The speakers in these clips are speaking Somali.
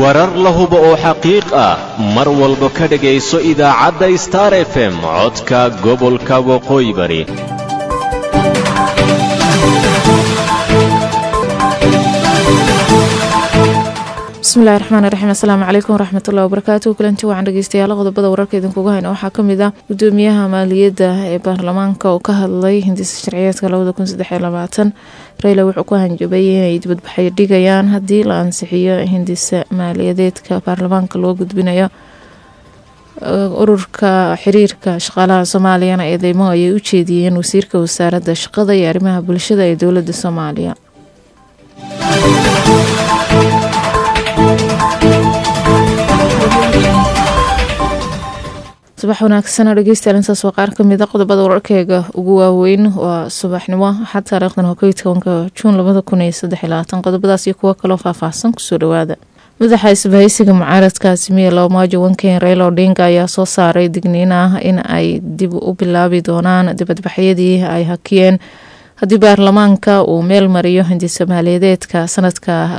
warar la hubo oo xaqiiq ah mar walba ka dhagayso idaacadda Star FM codka gobolka Waqooyi Bari. bismillaahir rahmaanir rahiim. assalaamu calaykum waraxmatullaahi wabarakaatuh. kulanti waxaan dhageystayaal qodobada wararka idinkugu hayna waxaa ka mid ah gudoomiyaha maaliyadda ee baarlamaanka oo ka hadlay hindisa sharciyeedka 2023. Raila wuxuu ku hanjabay inay dibadbaxyo dhigayaan haddii la ansixiyo hindisa maaliyadeedka baarlamaanka loo gudbinayo. ururka xiriirka shaqaalaha Soomaaliyana eedeymo ayay u jeediyeen wasiirka wasaaradda shaqada iyo arrimaha bulshada ee dowladda Soomaaliya. subax wanaagsan dhageystayaal intaas waa qaar ka mid ah qodobada wararkeega ugu waaweyn waa subaxnimo xataa taariikhdan Juun 2023. qodobadaas iyo kuwa kale oo faahfaahsan kusoo dhawaada. madaxa isbahaysiga mucaaradka Azimio la Umoja Wanken Raila Odinga ayaa soo saaray digniin ah in ay dib u bilaabi doonaan dibadbaxyadii ay hakiyeen haddii baarlamaanka uu meel mariyo hindisa maaliyadeedka sanadka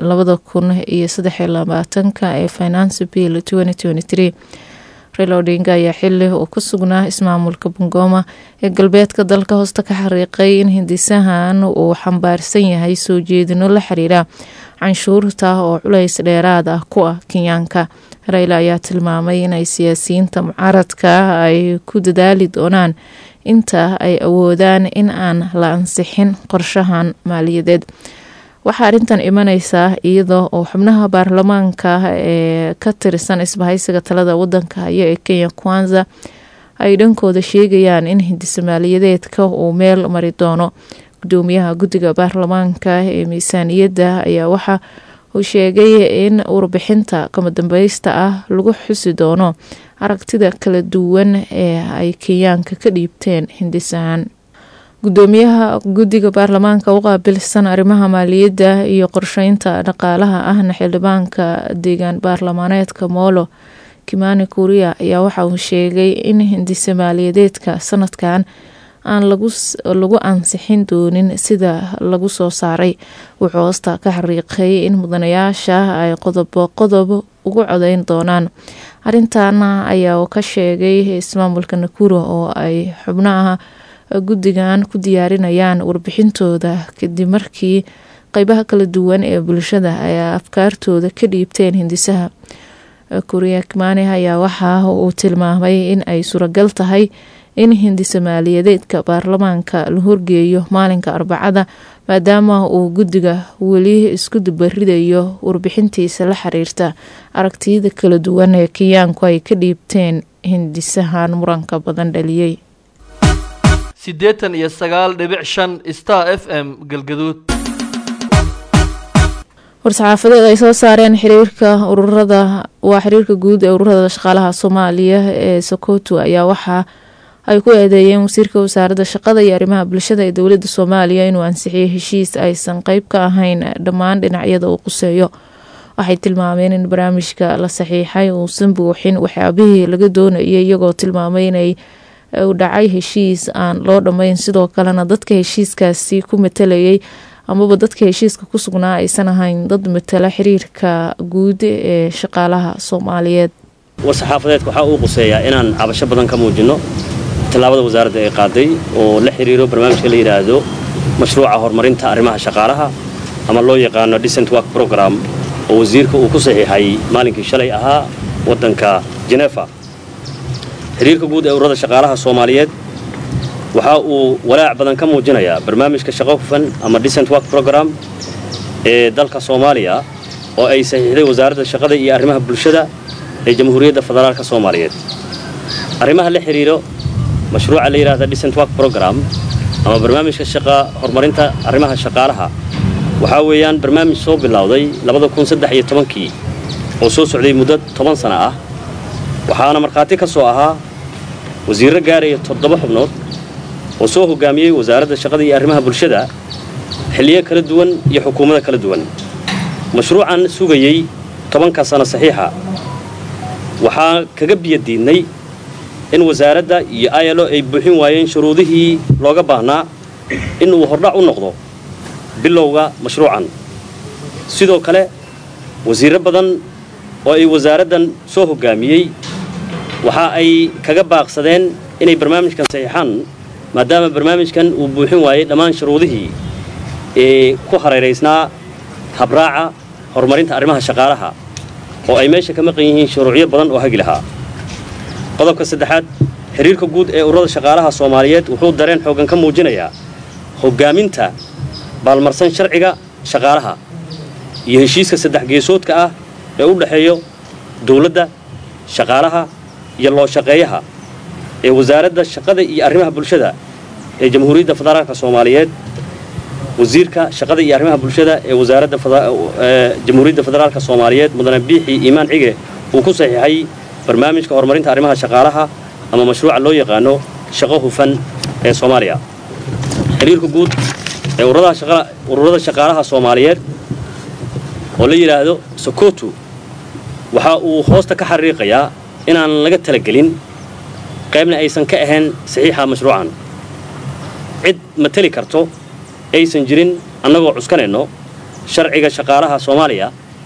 2023 ee Finance Bill 2023. Raila Odinga ayaa xilli uu ku sugnaa ismaamulka Bungoma ee galbeedka dalka hoosta ka xariiqay in hindisahan uu xambaarsan yahay soo jeedino la xiriira canshuurta oo culays dheeraad ah ku ah Kenyaanka. Raila ayaa tilmaamay in ay siyaasiyiinta mucaaradka ay ku dadaali doonaan inta ay awoodaan in aan la ansixin qorshahan maaliyadeed. waxaa arintan imanaysaa iyadoo oo xubnaha baarlamaanka ee ka tirsan isbahaysiga talada wadanka haya ee Kenya Kwanza ay dhankooda sheegayaan in hindisa maaliyadeedka uu meel mari doono. gudoomiyaha guddiga baarlamaanka ee miisaaniyadda ayaa waxa uu sheegay in warbixinta kama dambaysta ah lagu xusi doono aragtida kala duwan ee ay Kenyaanka ka dhiibteen hindisahan. gudoomiyaha guddiga baarlamaanka u qaabilsan arrimaha maaliyadda iyo qorsheynta dhaqaalaha ahna xildhibaanka deegaan baarlamaaneedka Molo Kimani Kuria ayaa waxa uu sheegay in hindisa maaliyadeedka sanadkan aan lagu ansixin doonin sida lagu soo saaray. wuxuu hoosta ka xariiqay in mudanayaasha ay qodob ugu codeyn doonaan. arrintan ayaa ka sheegay ismaamulka Nakuru oo ay xubnaha guddigan ku diyaarinayaan warbixintooda kadib markii qaybaha kala duwan ee bulshada ay afkaartooda ka dhiibteen hindisaha. Kuria Kimani ayaa waxa uu tilmaamay in ay suuragal tahay in hindisa maaliyadeedka baarlamaanka la horgeeyo maalinka Arbacada maadaama uu guddiga weli isku dubaridayo warbixintiisa la xiriirta aragtiyada kala duwan ee Kenyaanku ay ka dhiibteen hindisahan muranka badan dhaliyay. 89.5 Star FM Galgaduud. war-saxaafadeed ay soo saareen xiriirka guud ee ururada shaqaalaha Soomaaliya ee Sokoto ayaa waxa ay ku eedeeyeen wasiirka wasaaradda shaqada iyo arrimaha bulshada ee dowladda Soomaaliya inuu ansixiyay heshiis aysan qayb ka ahayn dhammaan dhinacyada uu quseeyo. waxay tilmaameen in barnaamijka la saxiixay uusan buuxin waxyaabihii laga doonayay iyagoo tilmaamay inay u dhacay heshiis aan loo dhamayn sidoo kalena dadka heshiiskaasi ku matalayay amaba dadka heshiiska ku sugnaa aysan ahayn dad matala xiriirka guud ee shaqaalaha Soomaaliyeed. war-saxaafadeedka waxa uu quseeyaa inaan cabasho badan ka muujino tallaabada wasaaradda ay qaaday oo la xiriiro barnaamijka la yiraahdo mashruuca horumarinta arrimaha shaqaalaha ama loo yaqaano Decent Work Program oo wasiirka uu ku saxiixay maalinkii shalay ahaa wadanka Geneva. xiriirka guud ee ururada shaqaalaha Soomaaliyeed waxa uu walaac badan ka muujinayaa barnaamijka shaqo hufan ama Decent Work Program ee dalka Soomaaliya oo ay saxiixday wasaaradda shaqada iyo arrimaha bulshada ee Jamhuuriyadda Federaalka Soomaaliyeed. arrimaha la xiriiro mashruuca la yiraahdo Decent Work Program ama barnaamijka shaqo horumarinta arrimaha shaqaalaha waxa weeyaan barnaamij soo bilowday 2013 oo soo socday muddo 10 sano ah waxaana markhaati ka soo ahaa wasiirro gaaraya 7 xubnood oo soo hogaamiyay wasaaradda shaqada iyo arrimaha bulshada xilliyo kala duwan iyo xukuumada kala duwan. mashruucan sugayay 10 sano saxiixa waxaa kaga biyadiinay in wasaaradda iyo ILO ay buuxin waayeen shuruudihii looga baahnaa in uu hordhac u noqdo bilowga mashruucan. sidoo kale wasiirro badan oo ay wasaaraddan soo hoggaamiyey waxa ay kaga baaqsadeen inay barnaamijkan saxiixaan maadaama barnaamijkan uu buuxin waayey dhammaan shuruudihii ee ku hareeraysnaa habraaca horumarinta arrimaha shaqaalaha oo ay meesha ka maqan yihiin shuruucyo badan oo hagi lahaa qodobka saddexaad xiriirka guud ee ururada shaqaalaha Soomaaliyeed wuxuu dareen xoogan ka muujinayaa hoggaaminta baalmarsan sharciga shaqaalaha iyo heshiiska saddex geesoodka ah ee u dhaxeeyo dawladda shaqaalaha iyo loo shaqeeyaha ee wasaaradda shaqada iyo arrimaha bulshada ee Jamhuuriyadda Federaalka Soomaaliyeed wasiirka shaqada iyo arrimaha bulshada ee wasaaradda Jamhuuriyadda Federaalka Soomaaliyeed mudane Biixi Iimaan Cige uu ku saxiixay barnaamijka horumarinta arrimaha shaqaalaha ama mashruuca loo yaqaano shaqo hufan ee Soomaaliya xiriirka guud ee ururada shaqaalaha Soomaaliyeed oo la yiraahdo Sokoto waxa uu hoosta ka xariiqayaa inaan laga talagelin qaybna aysan ka ahayn saxiixa mashruucan cid matali karto aysan jirin annagoo cuskanayno sharciga shaqaalaha Soomaaliya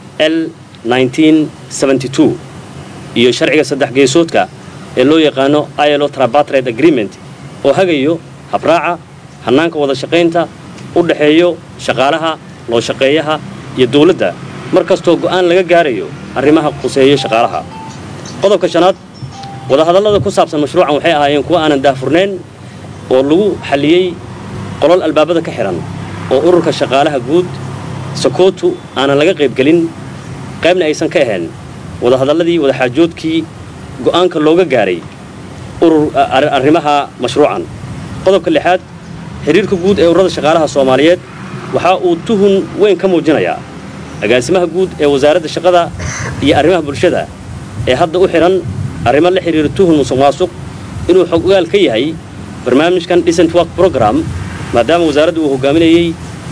L1972 iyo sharciga saddex geesoodka ee loo yaqaano ILO Tripartite Agreement oo hagayo habraaca hannaanka wada shaqaynta u dhaxeeyo shaqaalaha loo shaqeeyaha iyo dawladda markastoo go'aan laga gaarayo arrimaha quseeyo shaqaalaha qodobka shanaad wada hadallada ku saabsan mashruucan waxay ahaayeen kuwa aanan daahfurnayn oo lagu xaliyay qolal albaabada ka xiran oo ururka shaqaalaha guud Sokoto aanan laga qayb galin qaybna aysan ka ahayn wada hadalladii wada xaajoodkii go'aanka looga gaaray arrimaha mashruucan qodobka lixaad xiriirka guud ee ururada shaqaalaha Soomaaliyeed waxa uu tuhun weyn ka muujinayaa agaasimaha guud ee wasaaradda shaqada iyo arrimaha bulshada ee hadda u xiran arrimo la xiriira tuhun musuqmaasuq inuu xog ogaal ka yahay barnaamijkan Decent Work Program maadaama wasaaraddu uu hogaaminayay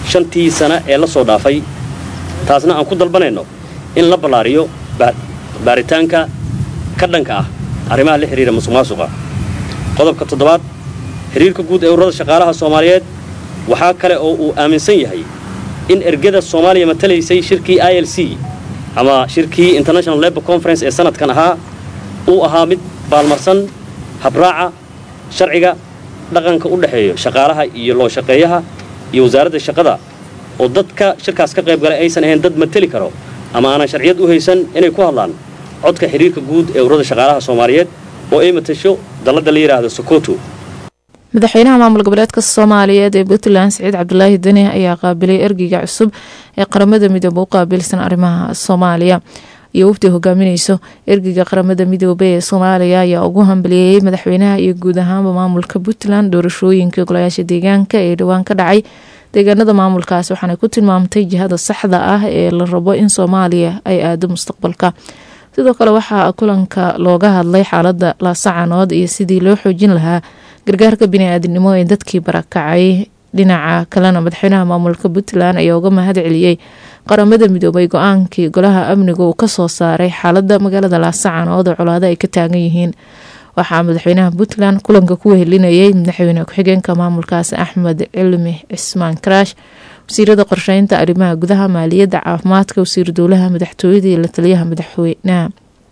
5 sano ee la soo dhaafay taasna aan ku dalbanayno in la balaariyo baaritaanka ka dhanka ah arrimaha la xiriira musuqmaasuqa qodobka 7 xiriirka guud ee ururada shaqaalaha Soomaaliyeed waxa kale oo uu aaminsan yahay in ergada Soomaaliya matalaysay shirkii ILC ama shirkii International Labour Conference ee sanadkan ahaa uu ahaa mid baalmarsan habraaca sharciga dhaqanka u dhaxeeyo shaqaalaha iyo loo shaqeeyaha iyo wasaaradda shaqada oo dadka shirkaas ka qayb galay aysan ahayn dad matali karo ama aanan sharciyad u haysan inay ku hadlaan codka xiriirka guud ee ururada shaqaalaha Soomaaliyeed oo ay matasho dalada la yiraahdo Sokoto madaxweynaha maamul goboleedka Soomaaliyeed ee Puntland Saciid Cabdullaahi Dani ayaa qaabilay ergiga cusub ee qaramada midoobay u qaabilsan arrimaha Soomaaliya iyo wafdi hogaaminayso ergiga qaramada midoobay ee Soomaaliya ayaa ugu hambalyeeyay madaxweynaha iyo guud ahaanba maamulka Puntland doorashooyinka golayaasha deegaanka ee dhawaan ka dhacay deegaanada maamulkaas waxaana ku tilmaamtay jihada saxda ah ee la rabo in Soomaaliya ay aado mustaqbalka sidoo kale waxaa kulanka looga hadlay xaaladda laasacanood iyo sidii loo xoojin lahaa gargaarka bini'aadanimo ee dadkii barakacay dhinaca kalena madaxweynaha maamulka Puntland ayaa uga mahad celiyay qaramada midoobay go'aankii golaha amniga uu ka soo saaray xaaladda magaalada laasacanood oo colaado ay ka taagan yihiin waxaa madaxweynaha Puntland kulanka ku wehelinayay madaxweyne ku-xigeenka maamulkaas Axmed Cilmi Cismaan Karaash wasiirada qorsheynta arrimaha gudaha maaliyadda caafimaadka wasiir dowlaha madaxtooyada iyo la taliyaha madaxweynaha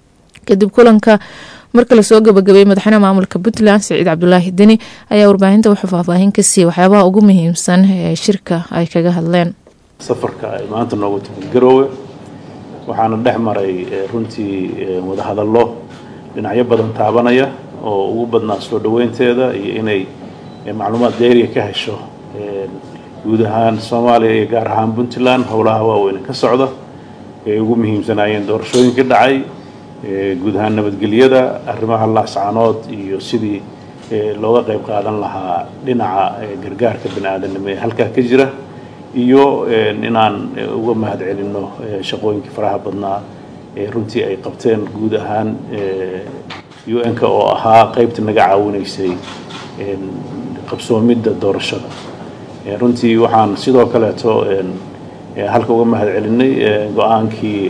kadib kulanka marka la soo gabagabay madaxweynaha maamulka Puntland Saciid Cabdullaahi Dani ayaa warbaahinta wuxuu faahfaahin ka siiyay waxyaabaha ugu muhiimsan ee shirka ay kaga hadleen safarka ay maanta noogu timid Garowe waxaana dhex maray runtii wada hadallo dhinacyo badan taabanaya oo ugu badnaa soo dhaweynteeda iyo inay macluumaad dheeri ka hesho guud ahaan Soomaaliya iyo gaar ahaan Puntland howlaha waaweyn ka socda ee ugu muhiimsanaayeen doorashooyinka dhacay guud ahaan nabadgelyada arrimaha laasacanood iyo sidii looga qayb qaadan lahaa dhinaca gargaarka bini'aadanimo ee halka ka jira iyo inaan uga mahad celino shaqooyinkii faraha badnaa ee runtii ay qabteen guud ahaan UN-ka oo ahaa qaybta naga caawinaysay qabsoomidda doorashada runtii waxaan sidoo kaleeto halka uga mahad celinay go'aankii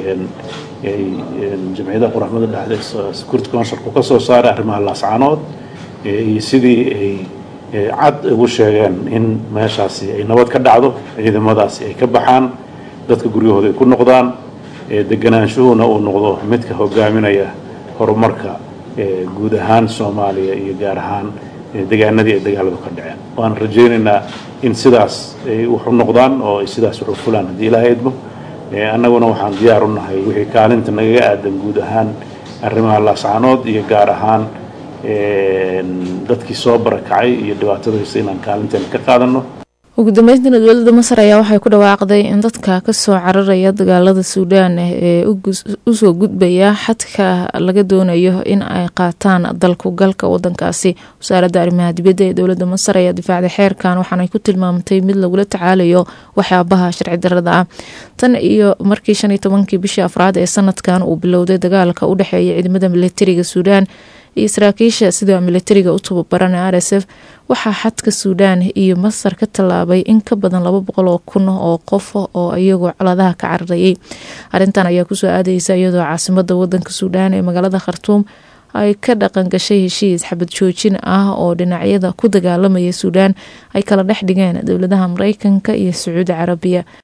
jamciyadda quramada dhexdeeda Security Council-ku ka soo saaray arrimaha laasacanood iyo sidii ay cad ugu sheegeen in meeshaasi ay nabad ka dhacdo ciidamadaasi ay ka baxaan dadka guryahooda ay ku noqdaan deganaanshuhuna uu noqdo midka hogaaminaya horumarka guud ahaan Soomaaliya iyo gaar ahaan deegaanadii ay dagaaladu ka dhaceen waan rajaynaynaa in sidaas ay wax u noqdaan oo ay sidaas wax u fulaan haddii Ilaahay idmo annaguna waxaan diyaar u nahay wixii kaalinta nagaga aadan guud ahaan arrimaha laascaanood iyo gaar ahaan dadkii soo barakacay iyo dhibaatadiisa inaan kaalinteena ka qaadano. ugu dambeyntii dowladda Masar ayaa waxay ku dhawaaqday in dadka ka soo cararaya dagaalada Suudaan ee u soo gudbaya xadka laga doonayo in ay qaataan dalku galka wadankaasi. wasaaradda arrimaha dibadda ee dowladda Masar ayaa difaacday xeerkan waxaana ay ku tilmaamtay mid lagula tacaalayo waxyaabaha sharci darrada ah tan iyo markii 15 bishii Afraad ee sanadkan uu bilowday dagaalka u dhaxeeya ciidamada militariga Suudaan iyo saraakiisha sida militariga u tababaran RSF waxaa xadka Suudaan iyo Masar ka tallaabay in ka badan 200,000 oo qof oo iyagu colaadaha ka cararayay. Arrintan ayaa ku soo aadaysa iyadoo caasimadda wadanka Suudaan ee magaalada Khartoum ay ka dhaqan gashay heshiis xabad joojin ah oo dhinacyada ku dagaalamaya Suudaan ay kala dhex dhigeen dowladaha Mareykanka iyo Sacuudi Carabiya.